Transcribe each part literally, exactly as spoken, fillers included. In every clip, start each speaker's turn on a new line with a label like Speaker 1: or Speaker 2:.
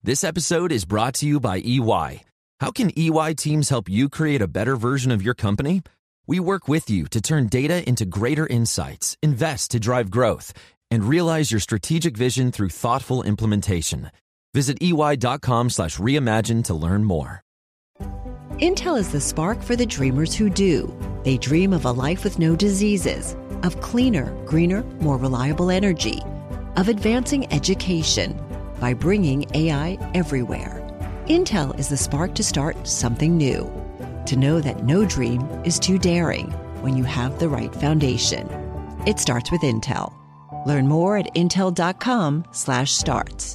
Speaker 1: This episode is brought to you by E Y. How can E Y teams help you create a better version of your company? We work with you to turn data into greater insights, invest to drive growth, and realize your strategic vision through thoughtful implementation. Visit ey.com slash reimagine to learn more.
Speaker 2: Intel is the spark for the dreamers who do. They dream of a life with no diseases, of cleaner, greener, more reliable energy, of advancing education by bringing A I everywhere. Intel is the spark to start something new. To know that no dream is too daring when you have the right foundation. It starts with Intel. Learn more at intel.com slash starts.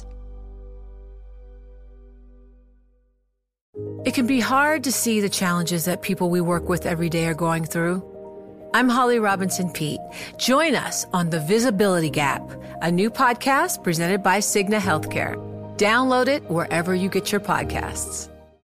Speaker 3: It can be hard to see the challenges that people we work with every day are going through. I'm Holly Robinson Peete. Join us on The Visibility Gap, a new podcast presented by Cigna Healthcare. Download it wherever you get your podcasts.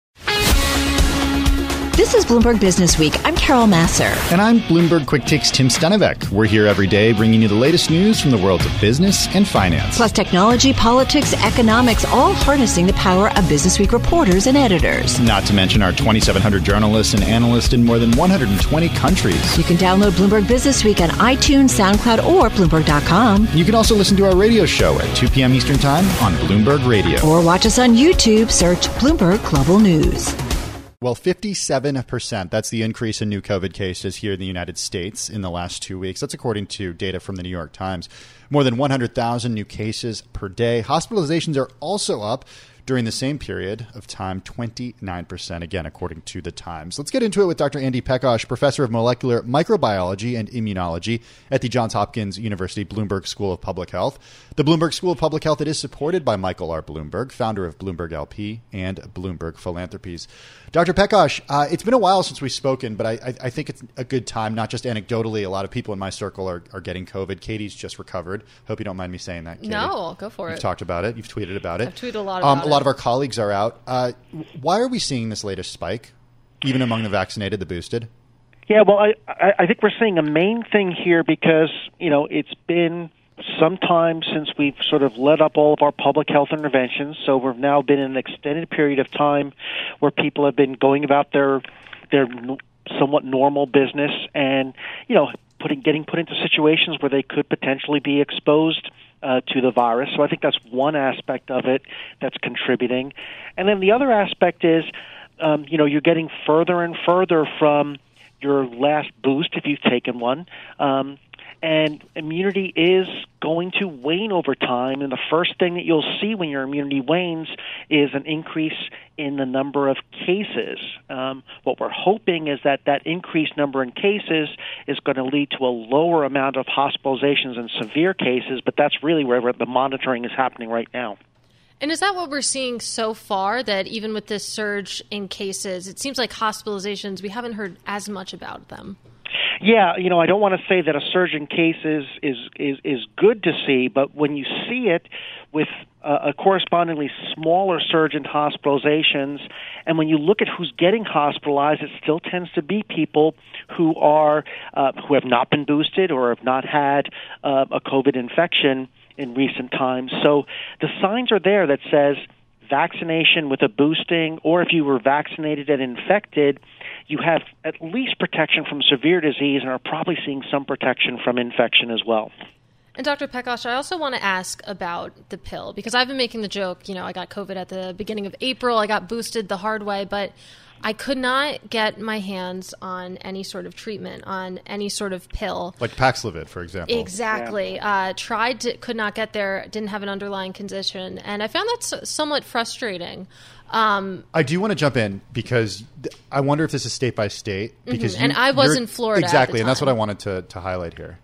Speaker 2: This is Bloomberg Business Week. I'm Carol Massar.
Speaker 4: And I'm Bloomberg Quick Takes Tim Stenevec. We're here every day bringing you the latest news from the worlds of business and finance.
Speaker 2: Plus technology, politics, economics, all harnessing the power of Business Week reporters and editors.
Speaker 4: Not to mention our twenty-seven hundred journalists and analysts in more than one hundred twenty countries.
Speaker 2: You can download Bloomberg Business Week on iTunes, SoundCloud, or Bloomberg dot com.
Speaker 4: You can also listen to our radio show at two p.m. Eastern Time on Bloomberg Radio.
Speaker 2: Or watch us on YouTube. Search Bloomberg Global News.
Speaker 4: Well, fifty-seven percent, that's the increase in new COVID cases here in the United States in the last two weeks. That's according to data from the New York Times. More than one hundred thousand new cases per day. Hospitalizations are also up during the same period of time, twenty-nine percent, again, according to the Times. Let's get into it with Doctor Andy Pekosh, professor of molecular microbiology and immunology at the Johns Hopkins University Bloomberg School of Public Health. The Bloomberg School of Public Health, it is supported by Michael R. Bloomberg, founder of Bloomberg L P and Bloomberg Philanthropies. Doctor Pekosh, uh, it's been a while since we've spoken, but I, I, I think it's a good time, not just anecdotally. A lot of people in my circle are, are getting COVID. Katie's just recovered. Hope you don't mind me saying that, Katie.
Speaker 5: No, go for it.
Speaker 4: You've talked about it. You've tweeted about it.
Speaker 5: I've tweeted a lot about
Speaker 4: um,
Speaker 5: it.
Speaker 4: A lot of our colleagues are out. Uh, why are we seeing this latest spike, even among the vaccinated, the boosted?
Speaker 6: Yeah, well, I, I think we're seeing a main thing here because, you know, it's been some time since we've sort of let up all of our public health interventions. So we've now been in an extended period of time where people have been going about their their somewhat normal business and, you know, putting getting put into situations where they could potentially be exposed uh, to the virus. So I think that's one aspect of it that's contributing. And then the other aspect is, um, you know, you're getting further and further from your last boost if you've taken one. Um, and immunity is going to wane over time. And the first thing that you'll see when your immunity wanes is an increase in the number of cases. Um, what we're hoping is that that increased number in cases is going to lead to a lower amount of hospitalizations and severe cases, but that's really where the monitoring is happening right now.
Speaker 5: And is that what we're seeing so far, that even with this surge in cases, it seems like hospitalizations, we haven't heard as much about them?
Speaker 6: Yeah, you know, I don't want to say that a surge in cases is, is, is good to see, but when you see it with a, a correspondingly smaller surge in hospitalizations, and when you look at who's getting hospitalized, it still tends to be people who are uh, who have not been boosted or have not had uh, a COVID infection in recent times. So the signs are there that says vaccination with a boosting, or if you were vaccinated and infected, you have at least protection from severe disease and are probably seeing some protection from infection as well.
Speaker 5: And Doctor Pekosh, I also want to ask about the pill, because I've been making the joke, you know, I got COVID at the beginning of April, I got boosted the hard way, but I could not get my hands on any sort of treatment, on any sort of pill.
Speaker 4: Like Paxlovid, for example.
Speaker 5: Exactly. Yeah. Uh, tried to, could not get there, didn't have an underlying condition. And I found that somewhat frustrating. Um,
Speaker 4: I do want to jump in because th- I wonder if this is state by state. Because
Speaker 5: mm-hmm. And
Speaker 4: you,
Speaker 5: I was in Florida
Speaker 4: Exactly,
Speaker 5: at the
Speaker 4: and that's
Speaker 5: time.
Speaker 4: what I wanted to, to highlight here.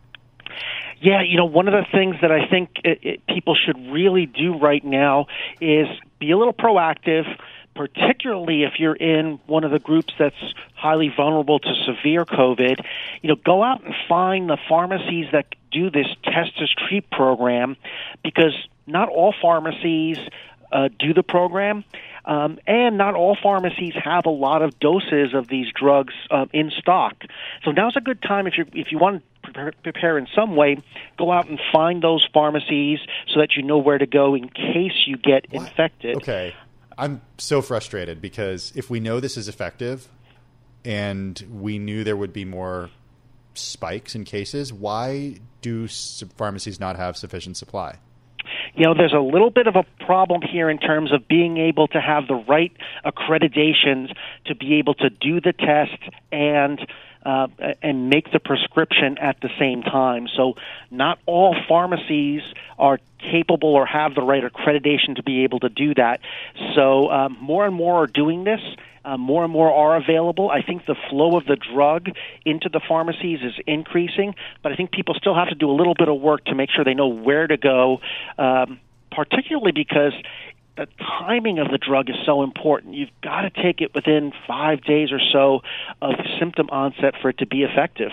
Speaker 6: Yeah, you know, one of the things that I think it, it, people should really do right now is be a little proactive, particularly if you're in one of the groups that's highly vulnerable to severe COVID. You know, go out and find the pharmacies that do this Test as Treat program, because not all pharmacies uh, do the program. Um, and not all pharmacies have a lot of doses of these drugs uh, in stock. So now's a good time if you if you want to pre- prepare in some way, go out and find those pharmacies so that you know where to go in case you get what? infected.
Speaker 4: Okay. I'm so frustrated because if we know this is effective and we knew there would be more spikes in cases, why do pharmacies not have sufficient supply?
Speaker 6: You know, there's a little bit of a problem here in terms of being able to have the right accreditations to be able to do the test and uh, and make the prescription at the same time. So not all pharmacies are capable or have the right accreditation to be able to do that. So um, more and more are doing this. Uh, more and more are available. I think the flow of the drug into the pharmacies is increasing, but I think people still have to do a little bit of work to make sure they know where to go, um, particularly because the timing of the drug is so important. You've got to take it within five days or so of symptom onset for it to be effective.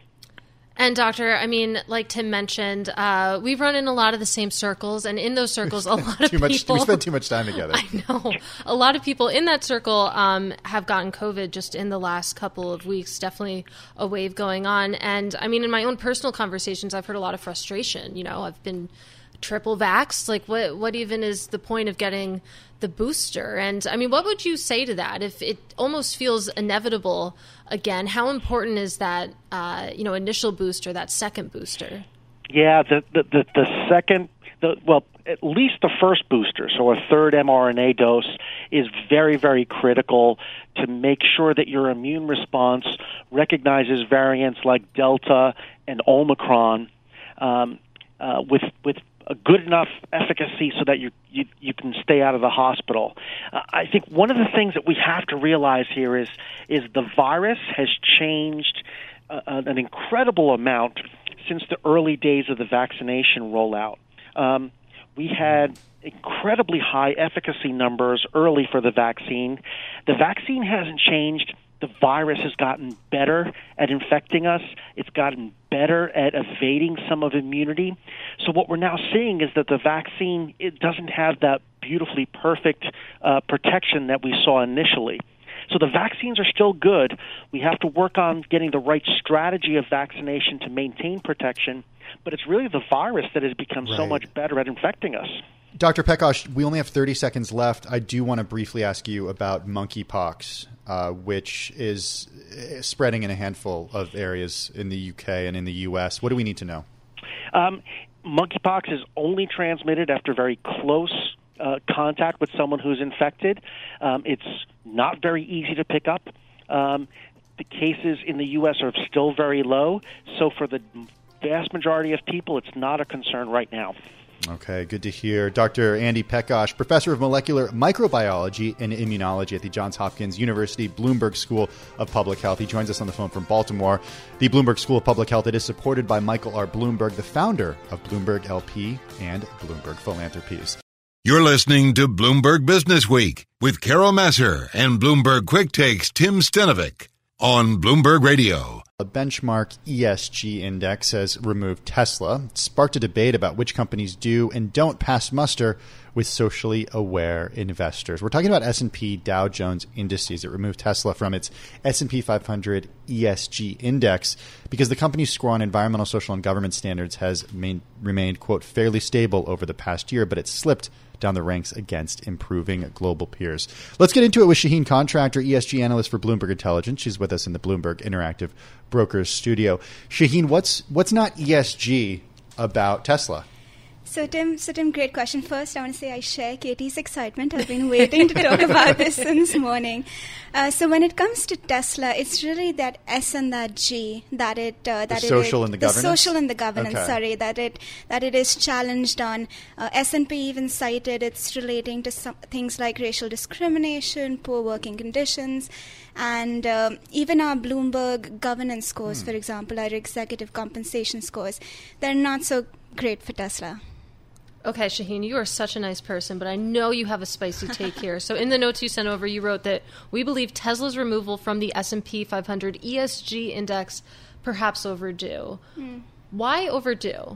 Speaker 5: And doctor, I mean, like Tim mentioned, uh, we've run in a lot of the same circles, and in those circles, a lot of
Speaker 4: too much,
Speaker 5: people.
Speaker 4: We spend too much time together.
Speaker 5: I know. A lot of people in that circle um, have gotten COVID just in the last couple of weeks. Definitely a wave going on. And I mean, in my own personal conversations, I've heard a lot of frustration. You know, I've been triple vaxxed. Like, what? What even is the point of getting the booster? And I mean, what would you say to that? If it almost feels inevitable again, how important is that, uh, you know, initial booster, that second booster?
Speaker 6: Yeah, the the the, the second, the well, at least the first booster, so a third mRNA dose, is very, very critical to make sure that your immune response recognizes variants like Delta and Omicron um, uh, with with a good enough efficacy so that you you, you can stay out of the hospital. Uh, I think one of the things that we have to realize here is is the virus has changed uh, an incredible amount since the early days of the vaccination rollout. Um, we had incredibly high efficacy numbers early for the vaccine. The vaccine hasn't changed. The virus has gotten better at infecting us. It's gotten better at evading some of immunity. So what we're now seeing is that the vaccine, it doesn't have that beautifully perfect uh, protection that we saw initially. So the vaccines are still good. We have to work on getting the right strategy of vaccination to maintain protection, but it's really the virus that has become right. so much better at infecting us.
Speaker 4: Doctor Pekosh, we only have thirty seconds left. I do want to briefly ask you about monkeypox, uh, which is spreading in a handful of areas in the U K and in the U S. What do we need to know?
Speaker 6: Um, monkeypox is only transmitted after very close uh, contact with someone who's infected. Um, it's not very easy to pick up. Um, the cases in the U S are still very low, so for the vast majority of people, it's not a concern right now.
Speaker 4: Okay, good to hear. Doctor Andy Pekosh, professor of molecular microbiology and immunology at the Johns Hopkins University Bloomberg School of Public Health. He joins us on the phone from Baltimore. The Bloomberg School of Public Health, it is supported by Michael R. Bloomberg, the founder of Bloomberg L P and Bloomberg Philanthropies.
Speaker 7: You're listening to Bloomberg Business Week with Carol Messer and Bloomberg Quick Takes Tim Stenovic on Bloomberg Radio.
Speaker 4: A benchmark E S G index has removed Tesla. It sparked a debate about which companies do and don't pass muster with socially aware investors. We're talking about S and P Dow Jones Indices. It removed Tesla from its S and P five hundred E S G index because the company's score on environmental, social, and government standards has main, remained, quote, fairly stable over the past year, but it slipped down the ranks against improving global peers. Let's get into it with Shaheen Contractor, E S G analyst for Bloomberg Intelligence. She's with us in the Bloomberg Interactive Brokers studio. Shaheen, what's what's not E S G about Tesla?
Speaker 8: So Tim, so Tim, great question. First, I want to say I share Katie's excitement. I've been waiting to talk about this since morning. Uh, so when it comes to Tesla, it's really that S and that G that it uh, that
Speaker 4: the
Speaker 8: it
Speaker 4: social
Speaker 8: is,
Speaker 4: and the,
Speaker 8: the
Speaker 4: governance.
Speaker 8: social and the governance.
Speaker 4: Okay.
Speaker 8: Sorry, that it that it is challenged on. Uh, S and P even cited it's relating to some things like racial discrimination, poor working conditions, and um, even our Bloomberg governance scores, hmm. for example, our executive compensation scores, they're not so great for Tesla.
Speaker 5: Okay, Shaheen, you are such a nice person, but I know you have a spicy take here. So in the notes you sent over, you wrote that we believe Tesla's removal from the S and P five hundred E S G index perhaps overdue. Mm. Why overdue?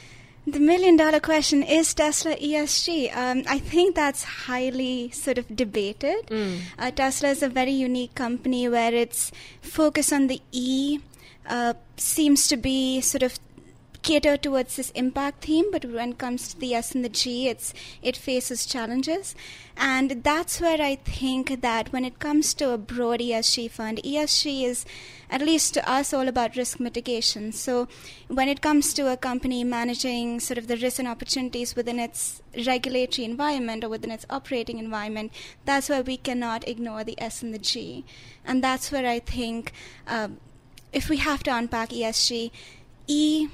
Speaker 8: The million-dollar question, is Tesla E S G? Um, I think that's highly sort of debated. Mm. Uh, Tesla is a very unique company where it's focused on the E uh, seems to be sort of cater towards this impact theme, but when it comes to the S and the G, it's it faces challenges. And that's where I think that when it comes to a broad E S G fund, E S G is, at least to us, all about risk mitigation. So when it comes to a company managing sort of the risks and opportunities within its regulatory environment or within its operating environment, that's where we cannot ignore the S and the G. And that's where I think uh, if we have to unpack E S G, E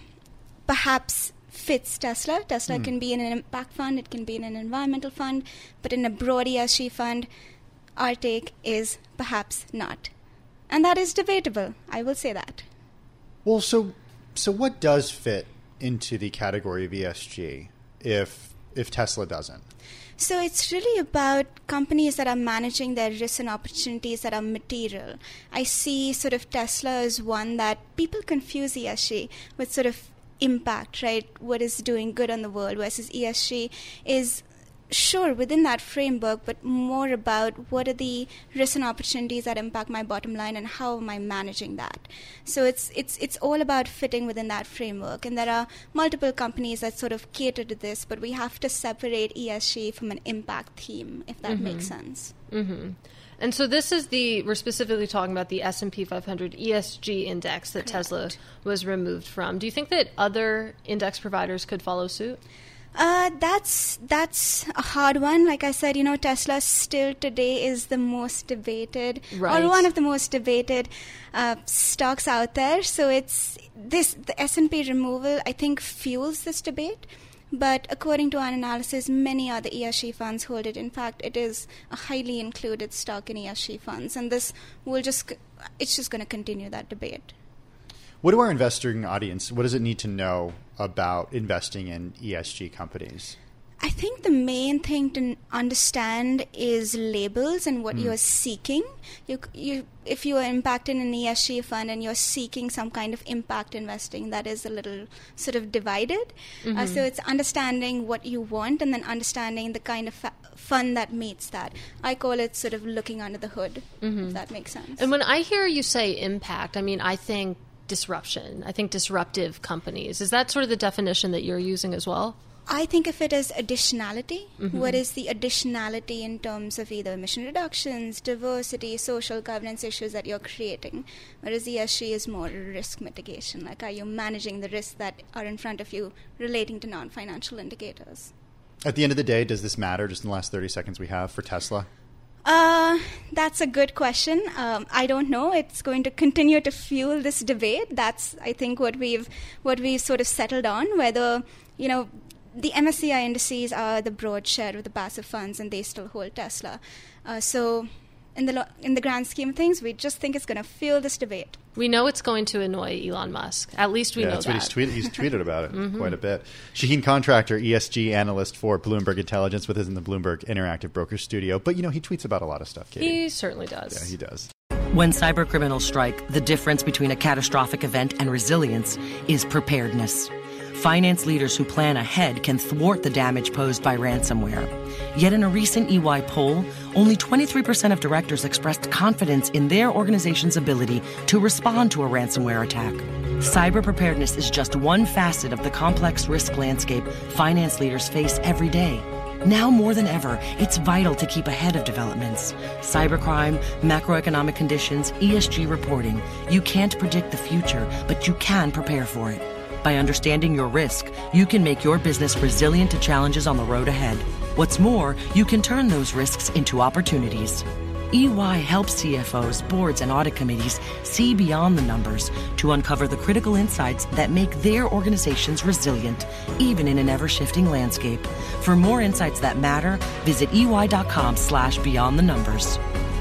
Speaker 8: perhaps fits Tesla. Tesla mm. can be in an impact fund, it can be in an environmental fund, but in a broad E S G fund, our take is perhaps not. And that is debatable. I will say that.
Speaker 4: Well, so so what does fit into the category of E S G if if Tesla doesn't?
Speaker 8: So it's really about companies that are managing their risks and opportunities that are material. I see sort of Tesla as one that people confuse E S G with sort of impact, right? What is doing good on the world versus E S G is, sure, within that framework, but more about what are the risks and opportunities that impact my bottom line and how am I managing that. So it's it's it's all about fitting within that framework. And there are multiple companies that sort of cater to this, but we have to separate E S G from an impact theme, if that mm-hmm. makes sense.
Speaker 5: Mm-hmm. And so this is the, we're specifically talking about the S and P five hundred E S G index that Correct. Tesla was removed from. Do you think that other index providers could follow suit?
Speaker 8: Uh, that's that's a hard one. Like I said, you know, Tesla still today is the most debated, right. or one of the most debated uh, stocks out there. So it's this the S and P removal, I think, fuels this debate. But according to our analysis, many other E S G funds hold it. In fact, it is a highly included stock in E S G funds, and this will just it's just going to continue that debate.
Speaker 4: What do our investing audience, what does it need to know about investing in E S G companies?
Speaker 8: I think the main thing to understand is labels and what mm. you're seeking. You, you, if you are impacted in an E S G fund and you're seeking some kind of impact investing, that is a little sort of divided. Mm-hmm. Uh, so it's understanding what you want and then understanding the kind of fa- fund that meets that. I call it sort of looking under the hood, mm-hmm. if that makes sense.
Speaker 5: And when I hear you say impact, I mean, I think disruption. I think disruptive companies. Is that sort of the definition that you're using as well?
Speaker 8: I think of it as additionality.
Speaker 5: Mm-hmm.
Speaker 8: What is the additionality in terms of either emission reductions, diversity, social governance issues that you're creating? Whereas E S G is more risk mitigation. Like, are you managing the risks that are in front of you relating to non-financial indicators?
Speaker 4: At the end of the day, does this matter, just in the last thirty seconds we have, for Tesla?
Speaker 8: Uh, that's a good question. Um, I don't know. It's going to continue to fuel this debate. That's, I think, what we've what we've sort of settled on, whether, you know, the M S C I indices are the broad share of the passive funds, and they still hold Tesla. Uh, so in the lo- in the grand scheme of things, we just think it's going to fuel this debate.
Speaker 5: We know it's going to annoy Elon Musk. At least we
Speaker 4: yeah,
Speaker 5: know
Speaker 4: that's
Speaker 5: that.
Speaker 4: What he's, tweeted, he's tweeted about it mm-hmm. quite a bit. Shaheen Contractor, E S G analyst for Bloomberg Intelligence, with us in the Bloomberg Interactive Broker Studio. But, you know, he tweets about a lot of stuff, Katie.
Speaker 5: He certainly does.
Speaker 4: Yeah, he does.
Speaker 9: When cybercriminals strike, the difference between a catastrophic event and resilience is preparedness. Finance leaders who plan ahead can thwart the damage posed by ransomware. Yet in a recent E Y poll, only twenty-three percent of directors expressed confidence in their organization's ability to respond to a ransomware attack. Cyber preparedness is just one facet of the complex risk landscape finance leaders face every day. Now more than ever, it's vital to keep ahead of developments. Cybercrime, macroeconomic conditions, E S G reporting. You can't predict the future, but you can prepare for it. By understanding your risk, you can make your business resilient to challenges on the road ahead. What's more, you can turn those risks into opportunities. E Y helps C F Os, boards, and audit committees see beyond the numbers to uncover the critical insights that make their organizations resilient, even in an ever-shifting landscape. For more insights that matter, visit ey.com slash beyond the numbers.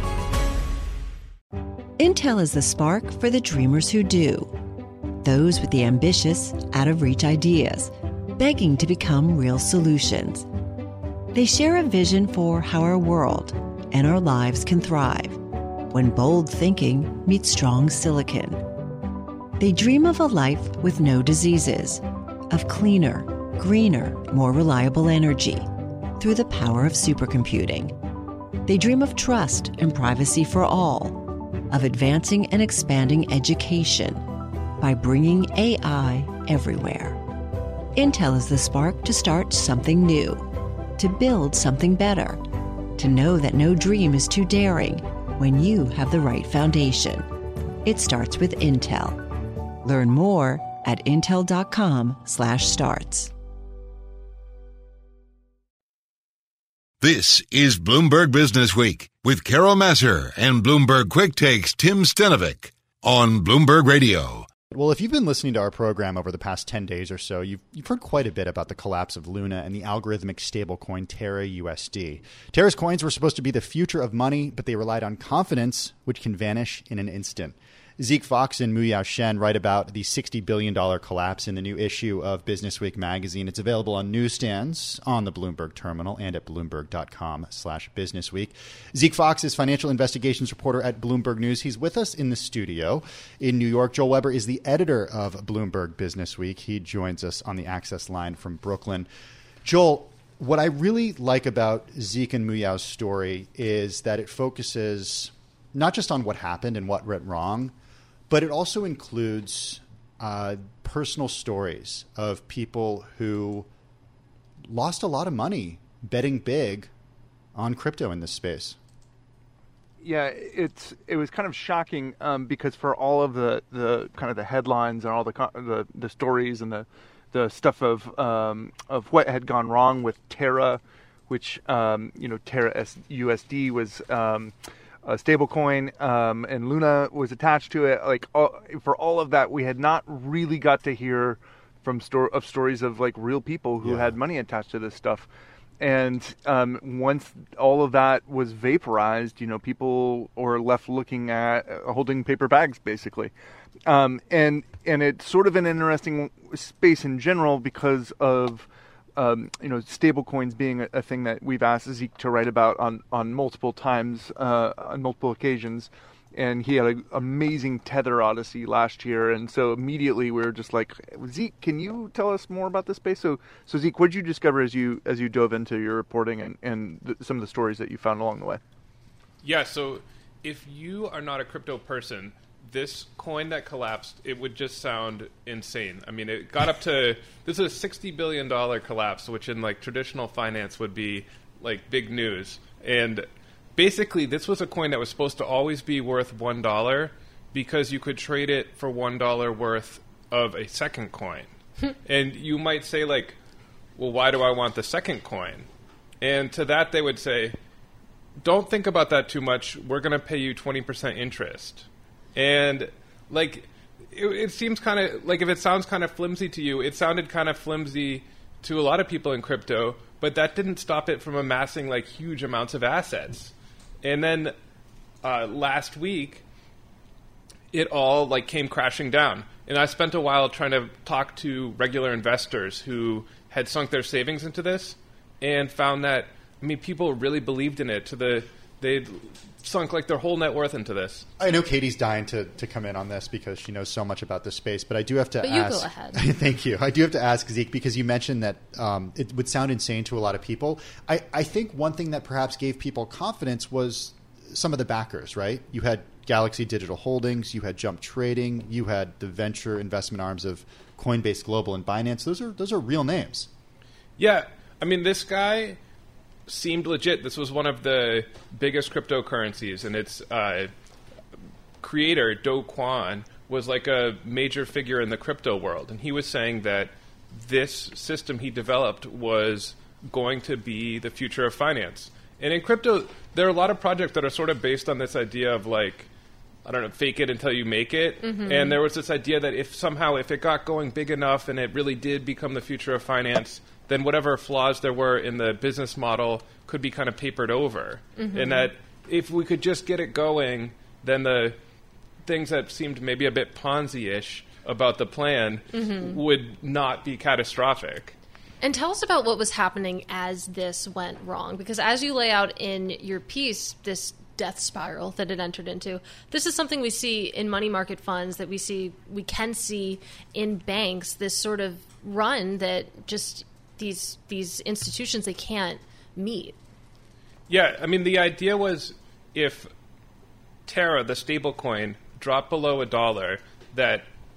Speaker 2: Intel is the spark for the dreamers who do. Those with the ambitious, out-of-reach ideas, begging to become real solutions. They share a vision for how our world and our lives can thrive when bold thinking meets strong silicon. They dream of a life with no diseases, of cleaner, greener, more reliable energy through the power of supercomputing. They dream of trust and privacy for all, of advancing and expanding education, by bringing A I everywhere. Intel is the spark to start something new, to build something better, to know that no dream is too daring when you have the right foundation. It starts with Intel. Learn more at intel.com slash starts.
Speaker 7: This is Bloomberg Business Week with Carol Massar and Bloomberg Quick Takes Tim Stenovic on Bloomberg Radio.
Speaker 4: Well, if you've been listening to our program over the past ten days or so, you've, you've heard quite a bit about the collapse of Luna and the algorithmic stablecoin Terra U S D. Terra's coins were supposed to be the future of money, but they relied on confidence, which can vanish in an instant. Zeke Fox and Muyao Shen write about the sixty billion dollars collapse in the new issue of Businessweek magazine. It's available on newsstands, on the Bloomberg terminal, and at bloomberg.com slash businessweek. Zeke Fox is financial investigations reporter at Bloomberg News. He's with us in the studio in New York. Joel Weber is the editor of Bloomberg Businessweek. He joins us on the access line from Brooklyn. Joel, what I really like about Zeke and Muyao's story is that it focuses not just on what happened and what went wrong, but it also includes uh, personal stories of people who lost a lot of money betting big on crypto in this space.
Speaker 10: Yeah, it's it was kind of shocking um, because for all of the, the kind of the headlines and all the the, the stories and the the stuff of um, of what had gone wrong with Terra, which um, you know Terra U S D was. Um, A stablecoin, um, and Luna was attached to it. Like all, for all of that, we had not really got to hear from sto- of stories of like real people who
Speaker 4: yeah.
Speaker 10: had money attached to this stuff. And um, once all of that was vaporized, you know, people were left looking at uh, holding paper bags, basically. Um, and and it's sort of an interesting space in general because of. Um, you know, stable coins being a, a thing that we've asked Zeke to write about on, on multiple times, uh, on multiple occasions. And he had an amazing Tether odyssey last year. And so immediately we were just like, Zeke, can you tell us more about this space? So, so Zeke, what did you discover as you as you dove into your reporting and, and th- some of the stories that you found along the way?
Speaker 11: Yeah, so if you are not a crypto person, this coin that collapsed, it would just sound insane. I mean, it got up to, this is a sixty billion dollars collapse, which in like traditional finance would be like big news. And basically, this was a coin that was supposed to always be worth one dollar because you could trade it for one dollar worth of a second coin. And you might say like, well, why do I want the second coin? And to that, they would say, don't think about that too much. We're going to pay you twenty percent interest. And, like, it, it seems kind of, like, if it sounds kind of flimsy to you, it sounded kind of flimsy to a lot of people in crypto, but that didn't stop it from amassing, like, huge amounts of assets. And then uh, last week, it all, like, came crashing down. And I spent a while trying to talk to regular investors who had sunk their savings into this and found that, I mean, people really believed in it to the, they'd sunk like their whole net worth into this.
Speaker 4: I know Katie's dying to, to come in on this because she knows so much about this space, but I do have to
Speaker 5: but
Speaker 4: ask.
Speaker 5: You go ahead.
Speaker 4: Thank you. I do have to ask, Zeke, because you mentioned that um, it would sound insane to a lot of people. I, I think one thing that perhaps gave people confidence was some of the backers, right? You had Galaxy Digital Holdings, you had Jump Trading, you had the venture investment arms of Coinbase Global and Binance. Those are those are real names.
Speaker 11: Yeah. I mean, this guy seemed legit. This was one of the biggest cryptocurrencies, and its uh, creator, Do Kwon, was like a major figure in the crypto world. And he was saying that this system he developed was going to be the future of finance. And in crypto, there are a lot of projects that are sort of based on this idea of like, I don't know, fake it until you make it. Mm-hmm. And there was this idea that if somehow, if it got going big enough and it really did become the future of finance, then whatever flaws there were in the business model could be kind of papered over. Mm-hmm. And that if we could just get it going, then the things that seemed maybe a bit Ponzi-ish about the plan mm-hmm. would not be catastrophic.
Speaker 5: And tell us about what was happening as this went wrong. Because as you lay out in your piece, this death spiral that it entered into, this is something we see in money market funds, that we see, we can see in banks, this sort of run that just these these institutions, they can't meet.
Speaker 11: Yeah, I mean, the idea was if Terra, the stablecoin, dropped below a dollar, that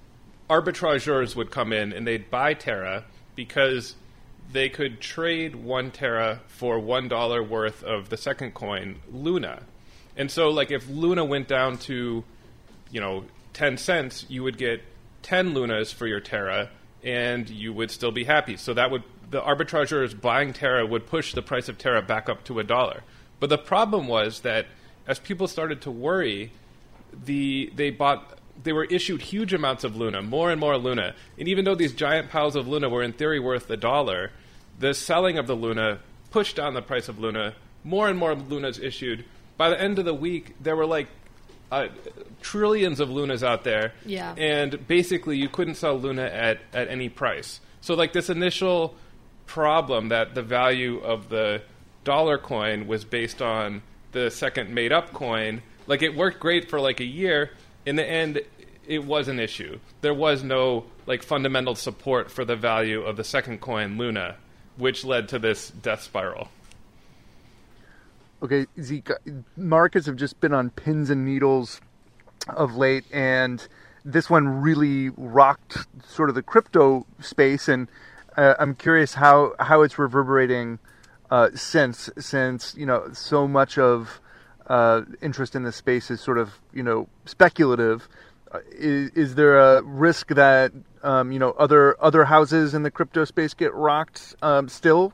Speaker 11: arbitrageurs would come in and they'd buy Terra because they could trade one Terra for one dollar worth of the second coin, Luna. And so, like, if Luna went down to, you know, ten cents, you would get ten Lunas for your Terra, and you would still be happy. So that would, the arbitrageurs buying Terra would push the price of Terra back up to a dollar. But the problem was that as people started to worry, the they bought, they were issued huge amounts of Luna, more and more Luna. And even though these giant piles of Luna were in theory worth a dollar, the selling of the Luna pushed down the price of Luna. More and more Lunas issued. By the end of the week, there were like uh, trillions of Lunas out there.
Speaker 5: Yeah.
Speaker 11: And basically, you couldn't sell Luna at, at any price. So like this initial problem that the value of the dollar coin was based on the second made-up coin, like it worked great for like a year. In the end, it was an issue. There was no like fundamental support for the value of the second coin, Luna, which led to this death spiral.
Speaker 10: Okay, Zeke, markets have just been on pins and needles of late, and this one really rocked sort of the crypto space, and uh, I'm curious how, how it's reverberating uh, since, since, you know, so much of uh, interest in this space is sort of, you know, speculative. Uh, is, is there a risk that, um, you know, other other houses in the crypto space get rocked um, still?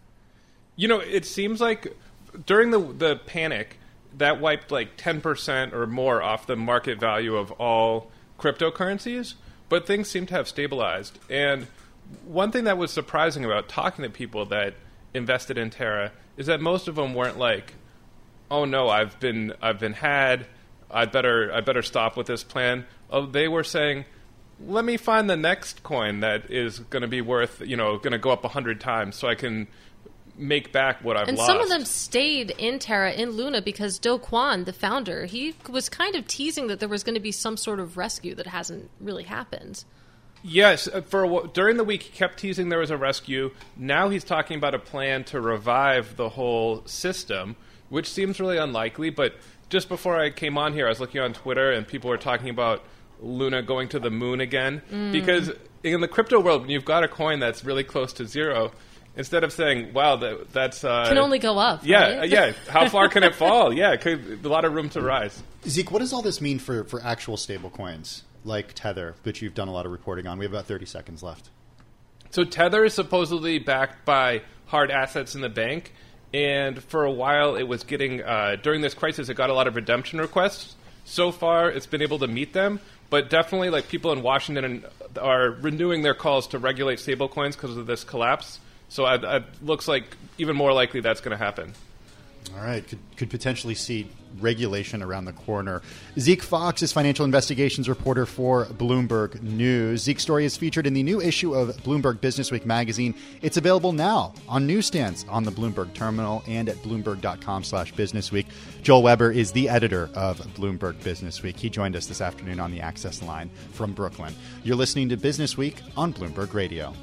Speaker 11: You know, it seems like during the the panic, that wiped like ten percent or more off the market value of all cryptocurrencies, but things seem to have stabilized. And one thing that was surprising about talking to people that invested in Terra is that most of them weren't like, "Oh no, I've been I've been had. I better I better stop with this plan." Oh, they were saying, "Let me find the next coin that is going to be worth, you know, going to go up a hundred times, so I can make back what I've
Speaker 5: and
Speaker 11: lost."
Speaker 5: And some of them stayed in Terra, in Luna, because Do Kwon, the founder, he was kind of teasing that there was going to be some sort of rescue that hasn't really happened.
Speaker 11: Yes, for a, during the week he kept teasing there was a rescue. Now he's talking about a plan to revive the whole system, which seems really unlikely. But just before I came on here, I was looking on Twitter, and people were talking about Luna going to the moon again. Mm. Because in the crypto world, when you've got a coin that's really close to zero, instead of saying, wow, that, that's... Uh,
Speaker 5: can only go up,
Speaker 11: Yeah,
Speaker 5: right?
Speaker 11: yeah. How far can it fall? Yeah, it could, a lot of room to rise.
Speaker 4: Zeke, what does all this mean for, for actual stable coins, like Tether, which you've done a lot of reporting on? We have about thirty seconds left.
Speaker 11: So Tether is supposedly backed by hard assets in the bank, and for a while it was getting... Uh, during this crisis, it got a lot of redemption requests. So far, it's been able to meet them, but definitely like people in Washington are renewing their calls to regulate stablecoins because of this collapse. So it looks like even more likely that's going to happen.
Speaker 4: All right. Could, could potentially see regulation around the corner. Zeke Fox is financial investigations reporter for Bloomberg News. Zeke's story is featured in the new issue of Bloomberg Businessweek magazine. It's available now on newsstands, on the Bloomberg terminal, and at bloomberg.com slash businessweek. Joel Weber is the editor of Bloomberg Businessweek. He joined us this afternoon on the Access line from Brooklyn. You're listening to Business Week on Bloomberg Radio.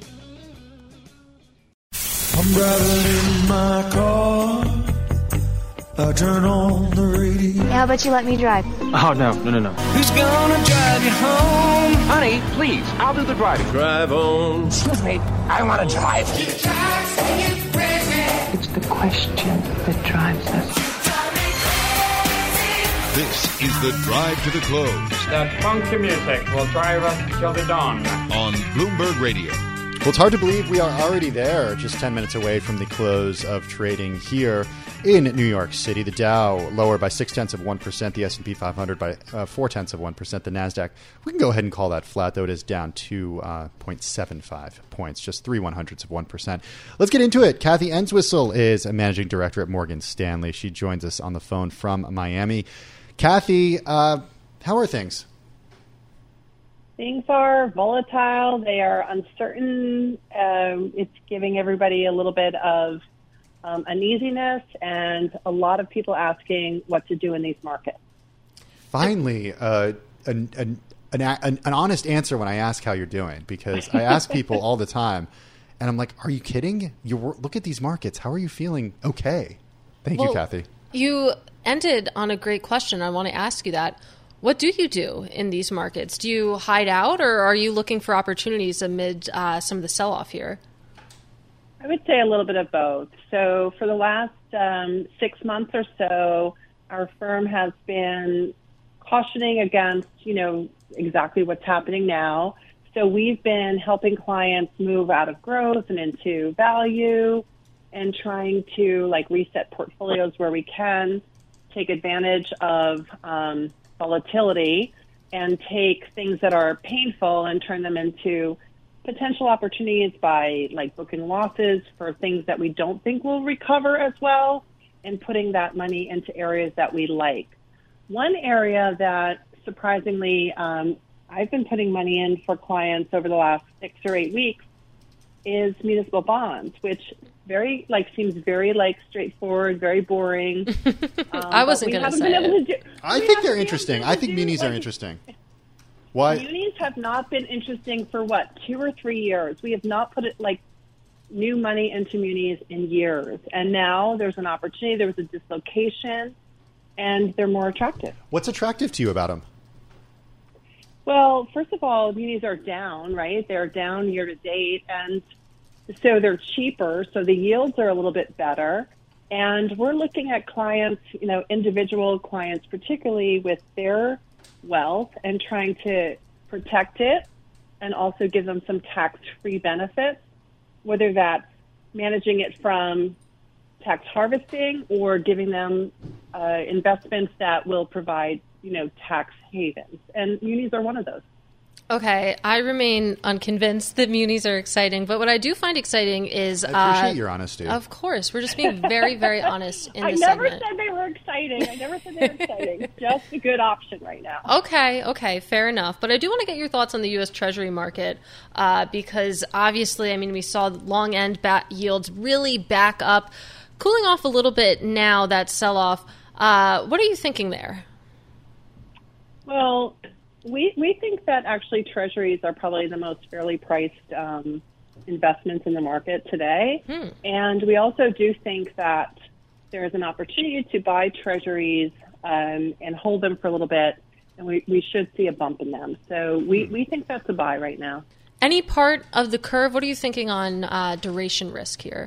Speaker 12: I'm driving in my car. I turn on the radio.
Speaker 13: How about you let me drive?
Speaker 14: Oh, no, no, no, no.
Speaker 12: Who's gonna drive you home?
Speaker 14: Honey, please, I'll do the driving.
Speaker 12: Drive on.
Speaker 14: Excuse me, I want to drive.
Speaker 15: It's the question that drives us.
Speaker 7: This is the Drive to the Close.
Speaker 16: That funky music will drive us till the dawn.
Speaker 7: On Bloomberg Radio.
Speaker 4: Well, it's hard to believe we are already there, just ten minutes away from the close of trading here in New York City. The Dow lower by six-tenths of one percent, the S and P five hundred by uh, four-tenths of one percent, the NASDAQ. We can go ahead and call that flat, though it is down two point seven five points, just three one-hundredths of one percent. Let's get into it. Kathy Entwistle is a managing director at Morgan Stanley. She joins us on the phone from Miami. Kathy, uh, how are things?
Speaker 17: Things are volatile. They are uncertain. Um, it's giving everybody a little bit of um, uneasiness and a lot of people asking what to do in these markets.
Speaker 4: Finally, uh, an, an, an, an honest answer when I ask how you're doing, because I ask people all the time, and I'm like, are you kidding? You look at these markets. How are you feeling? Okay. Thank
Speaker 5: well,
Speaker 4: you, Kathy.
Speaker 5: You ended on a great question. I want to ask you that. What do you do in these markets? Do you hide out, or are you looking for opportunities amid uh, some of the sell-off here?
Speaker 17: I would say a little bit of both. So for the last um, six months or so, our firm has been cautioning against, you know, exactly what's happening now. So we've been helping clients move out of growth and into value and trying to like reset portfolios where we can, take advantage of um, volatility and take things that are painful and turn them into potential opportunities by like booking losses for things that we don't think will recover as well and putting that money into areas that we like. One area that surprisingly um, I've been putting money in for clients over the last six or eight weeks is municipal bonds, which very like seems very like straightforward, very boring. Um,
Speaker 5: I wasn't going to say it.
Speaker 17: Do,
Speaker 4: I think they're interesting. I think munis like, are interesting. Why?
Speaker 17: Munis have not been interesting for what, two or three years. We have not put it like new money into munis in years, and now there's an opportunity. There was a dislocation, and they're more attractive.
Speaker 4: What's attractive to you about them?
Speaker 17: Well, first of all, munis are down, right? They're down year to date, and so they're cheaper, so the yields are a little bit better. And we're looking at clients, you know, individual clients, particularly with their wealth, and trying to protect it and also give them some tax-free benefits, whether that's managing it from tax harvesting or giving them uh, investments that will provide, you know, tax havens. And munis are one of those.
Speaker 5: Okay, I remain unconvinced that munis are exciting, but what I do find exciting is...
Speaker 4: I appreciate
Speaker 5: uh,
Speaker 4: your honesty.
Speaker 5: Of course. We're just being very, very honest in
Speaker 17: I
Speaker 5: this
Speaker 17: never
Speaker 5: segment.
Speaker 17: said they were exciting. I never said they were exciting. It's just a good option right now.
Speaker 5: Okay, okay, fair enough. But I do want to get your thoughts on the U S Treasury market uh, because obviously, I mean, we saw long end bat yields really back up, cooling off a little bit now, that sell-off. Uh, what are you thinking there?
Speaker 17: Well, we we think that actually treasuries are probably the most fairly priced um, investments in the market today.
Speaker 5: Hmm.
Speaker 17: And we also do think that there is an opportunity to buy treasuries um, and hold them for a little bit, and we, we should see a bump in them. So we, we think that's a buy right now.
Speaker 5: Any part of the curve, what are you thinking on uh, duration risk here?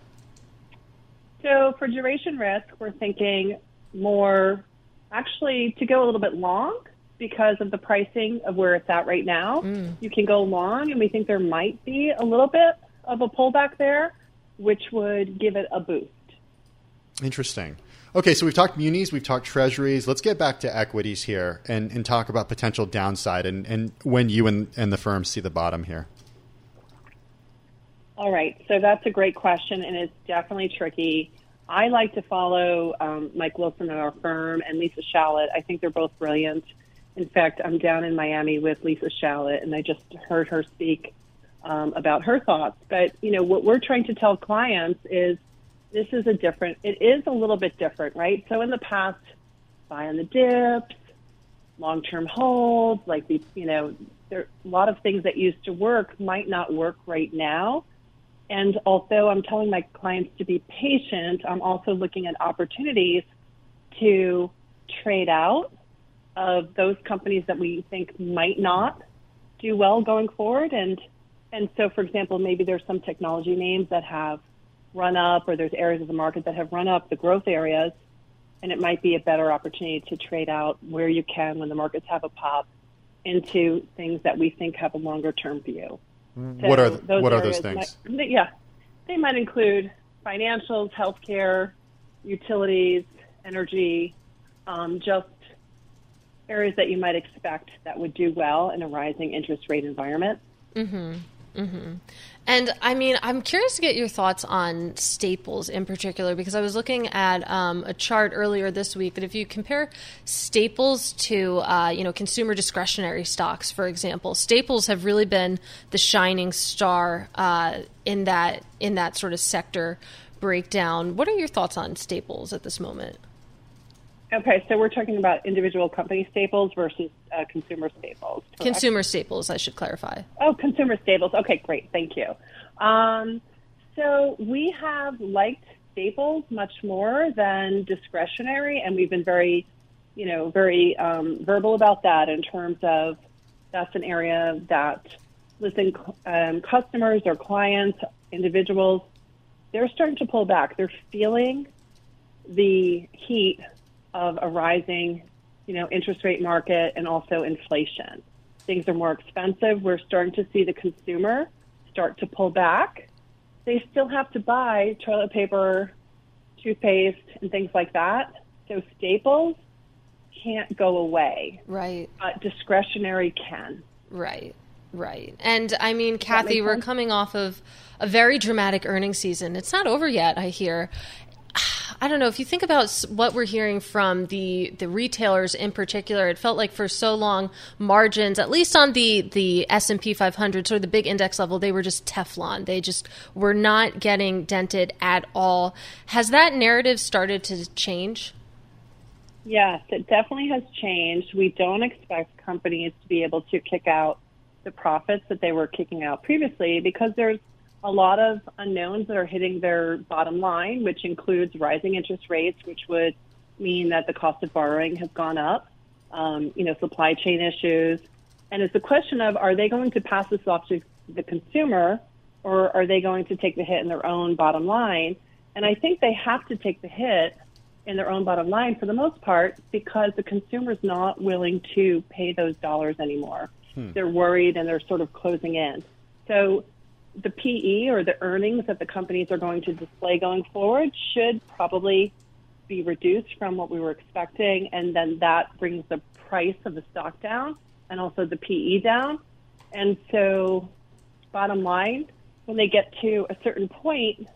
Speaker 17: So for duration risk, we're thinking more actually to go a little bit long because of the pricing of where it's at right now. Mm. You can go long, and we think there might be a little bit of a pullback there, which would give it a boost.
Speaker 4: Interesting. Okay, so we've talked munis, we've talked treasuries. Let's get back to equities here and, and talk about potential downside and, and when you and, and the firm see the bottom here.
Speaker 17: All right, so that's a great question, and it's definitely tricky. I like to follow um, Mike Wilson at our firm and Lisa Shallett. I think they're both brilliant. In fact, I'm down in Miami with Lisa Shallett, and I just heard her speak um, about her thoughts. But, you know, what we're trying to tell clients is this is a different, it is a little bit different, right? So in the past, buy on the dips, long-term holds, like, the, you know, there a lot of things that used to work might not work right now. And although I'm telling my clients to be patient, I'm also looking at opportunities to trade out of those companies that we think might not do well going forward. And and so, for example, maybe there's some technology names that have run up, or there's areas of the market that have run up, the growth areas, and it might be a better opportunity to trade out where you can when the markets have a pop into things that we think have a longer-term view. So
Speaker 4: what are the,
Speaker 17: those
Speaker 4: what are those
Speaker 17: areas
Speaker 4: things?
Speaker 17: Might, yeah, they might include financials, healthcare, utilities, energy, um, just areas that you might expect that would do well in a rising interest rate environment.
Speaker 5: Mm-hmm. Mm-hmm. And I mean, I'm curious to get your thoughts on staples in particular, because I was looking at um, a chart earlier this week that if you compare staples to, uh, you know, consumer discretionary stocks, for example, staples have really been the shining star uh, in that in that sort of sector breakdown. What are your thoughts on staples at this moment?
Speaker 17: Okay, so we're talking about individual company staples versus uh, consumer staples. Correct?
Speaker 5: Consumer staples, I should clarify.
Speaker 17: Oh, consumer staples. Okay, great. Thank you. Um, so we have liked staples much more than discretionary, and we've been very you know, very um, verbal about that in terms of that's an area that, listen, um, customers or clients, individuals, they're starting to pull back. They're feeling the heat of a rising, you know, interest rate market and also inflation. Things are more expensive. We're starting to see the consumer start to pull back. They still have to buy toilet paper, toothpaste, and things like that. So staples can't go away.
Speaker 5: Right.
Speaker 17: But discretionary can.
Speaker 5: Right. Right. And I mean, Kathy, we're coming off of a very dramatic earnings season. It's not over yet, I hear. I don't know, if you think about what we're hearing from the, the retailers in particular, it felt like for so long margins, at least on the, the S and P five hundred, sort of the big index level, they were just Teflon. They just were not getting dented at all. Has that narrative started to change?
Speaker 17: Yes, it definitely has changed. We don't expect companies to be able to kick out the profits that they were kicking out previously because there's a lot of unknowns that are hitting their bottom line, which includes rising interest rates, which would mean that the cost of borrowing has gone up, um, you know, supply chain issues. And it's a question of, are they going to pass this off to the consumer, or are they going to take the hit in their own bottom line? And I think they have to take the hit in their own bottom line for the most part because the consumer is not willing to pay those dollars anymore. Hmm. They're worried and they're sort of closing in. So the P E or the earnings that the companies are going to display going forward should probably be reduced from what we were expecting, and then that brings the price of the stock down and also the P E down. And so bottom line, when they get to a certain point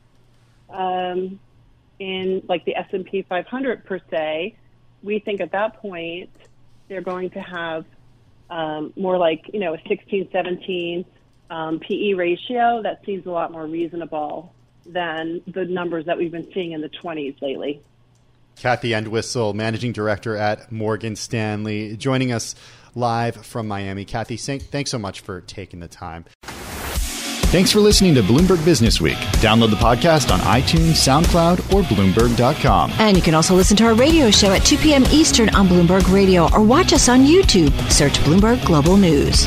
Speaker 17: um, in like the S and P five hundred per se, we think at that point they're going to have um, more like, you know, a sixteen, seventeen Um, P E ratio. That seems a lot more reasonable than the numbers that we've been seeing in the twenties lately.
Speaker 4: Kathy Entwistle, Managing Director at Morgan Stanley, joining us live from Miami. Kathy, thanks so much for taking the time. Thanks for listening to Bloomberg Business Week. Download the podcast on iTunes, SoundCloud, or Bloomberg dot com.
Speaker 13: And you can also listen to our radio show at two p.m. Eastern on Bloomberg Radio or watch us on YouTube. Search Bloomberg Global News.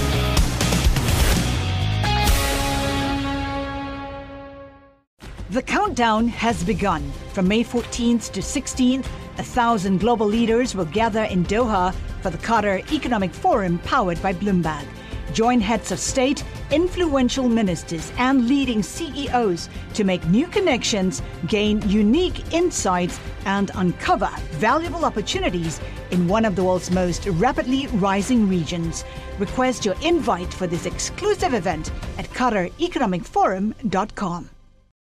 Speaker 18: The countdown has begun. From May fourteenth to sixteenth, a thousand global leaders will gather in Doha for the Qatar Economic Forum powered by Bloomberg. Join heads of state, influential ministers, and leading C E Os to make new connections, gain unique insights, and uncover valuable opportunities in one of the world's most rapidly rising regions. Request your invite for this exclusive event at Qatar Economic Forum dot com.